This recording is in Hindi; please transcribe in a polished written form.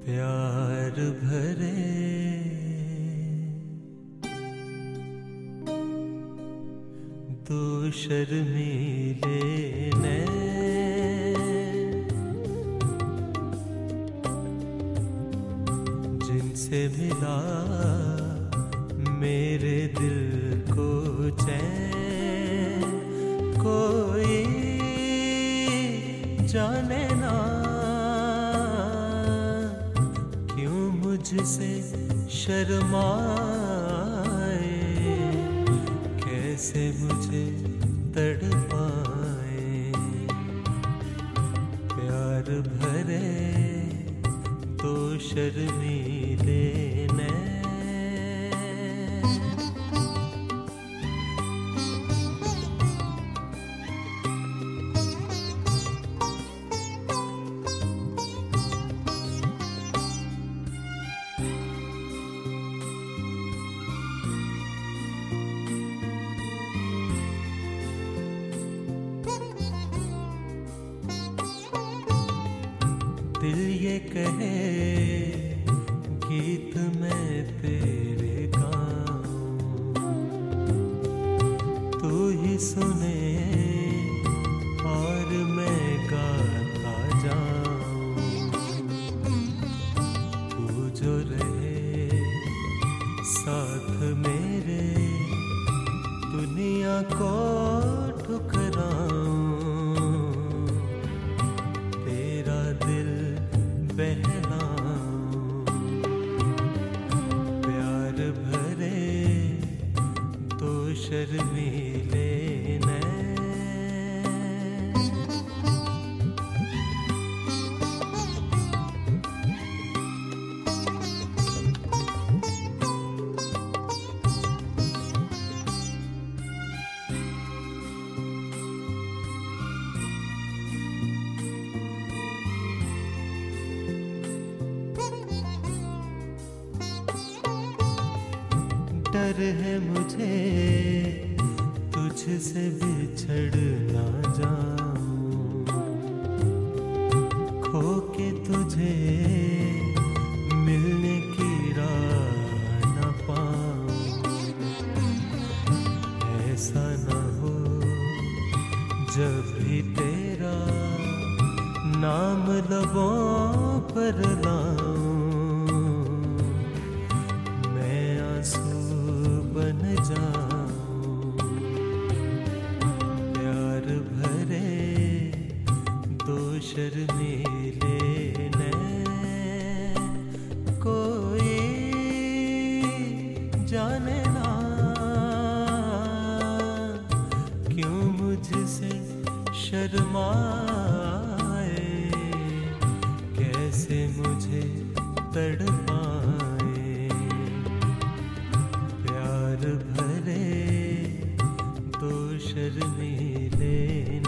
प्यार भरे दो शर्मीले नैन, जिनसे मिला मेरे दिल को चैन। कोई जाने ना क्यों मुझसे शर्माए, कैसे मुझे तड़पाए। प्यार भरे दो शर्मीले नैन। दिल ये कहे गीत मैं तेरे गाऊं, तू ही सुने और मैं गाता जाऊं। तू जो रहे साथ मेरे, दुनिया को ठुकराऊं। तेरा दिल बहलाऊं, प्यार भरे दो शर्मीले नैन। डर है मुझे तुझसे बिछड़ ना जाऊं, खो के तुझे मिलने की राह न पाऊं। ऐसा ना हो जब भी तेरा नाम लबों पर लाऊं, बन जाऊं। प्यार भरे दो शर्मीले नैन। कोई जाने ना क्यों मुझसे शर्माए, कैसे मुझे तड़पाए। प्यार भरे दो शर्मीले